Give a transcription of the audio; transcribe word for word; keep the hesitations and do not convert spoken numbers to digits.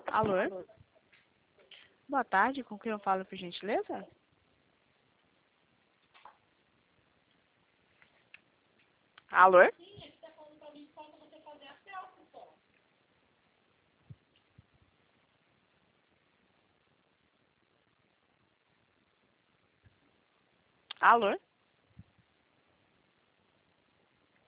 Alô? Boa tarde, com quem eu falo, por gentileza? Alô? Alô?